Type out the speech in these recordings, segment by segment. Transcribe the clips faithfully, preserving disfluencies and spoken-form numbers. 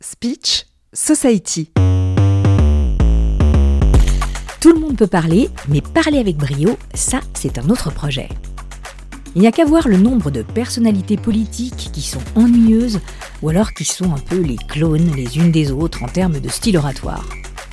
Speech Society. Tout le monde peut parler, mais parler avec brio, ça, c'est un autre projet. Il n'y a qu'à voir le nombre de personnalités politiques qui sont ennuyeuses ou alors qui sont un peu les clones les unes des autres en termes de style oratoire.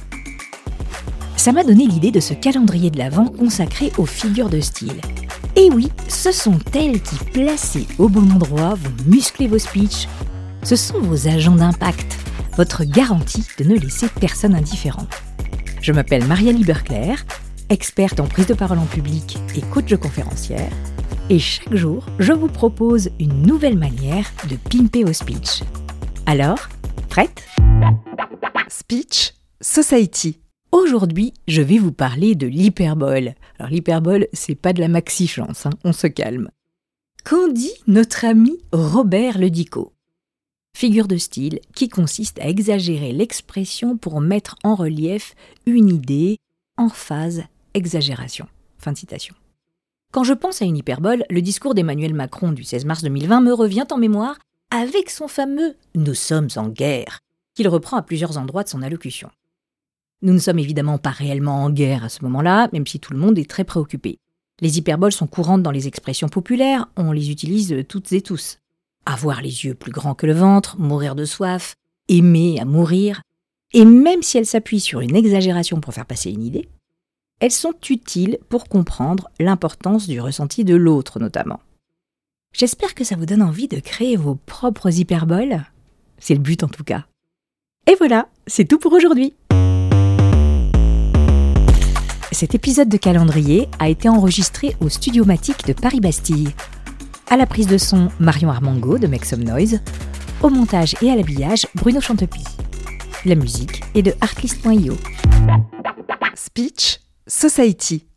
Ça m'a donné l'idée de ce calendrier de l'Avent consacré aux figures de style. Et oui, ce sont elles qui, placées au bon endroit, vont muscler vos speeches. Ce sont vos agents d'impact, votre garantie de ne laisser personne indifférent. Je m'appelle Marielle Iberclair, experte en prise de parole en public et coach de conférencière. Et chaque jour, je vous propose une nouvelle manière de pimper vos speeches. Alors, prête ? Speech Society. Aujourd'hui, je vais vous parler de l'hyperbole. Alors l'hyperbole, c'est pas de la maxi-chance, hein, on se calme. Qu'en dit notre ami Robert Ledico ? Figure de style qui consiste à exagérer l'expression pour mettre en relief une idée, emphase, exagération. Fin de citation. Quand je pense à une hyperbole, le discours d'Emmanuel Macron du seize mars deux mille vingt me revient en mémoire avec son fameux « Nous sommes en guerre » qu'il reprend à plusieurs endroits de son allocution. Nous ne sommes évidemment pas réellement en guerre à ce moment-là, même si tout le monde est très préoccupé. Les hyperboles sont courantes dans les expressions populaires, on les utilise toutes et tous. Avoir les yeux plus grands que le ventre, mourir de soif, aimer à mourir. Et même si elles s'appuient sur une exagération pour faire passer une idée, elles sont utiles pour comprendre l'importance du ressenti de l'autre notamment. J'espère que ça vous donne envie de créer vos propres hyperboles. C'est le but en tout cas. Et voilà, c'est tout pour aujourd'hui. Cet épisode de calendrier a été enregistré au Studio Matic de Paris-Bastille. À la prise de son, Marion Armango de Make Some Noise. Au montage et à l'habillage, Bruno Chantepie. La musique est de artlist point io. Speech Society.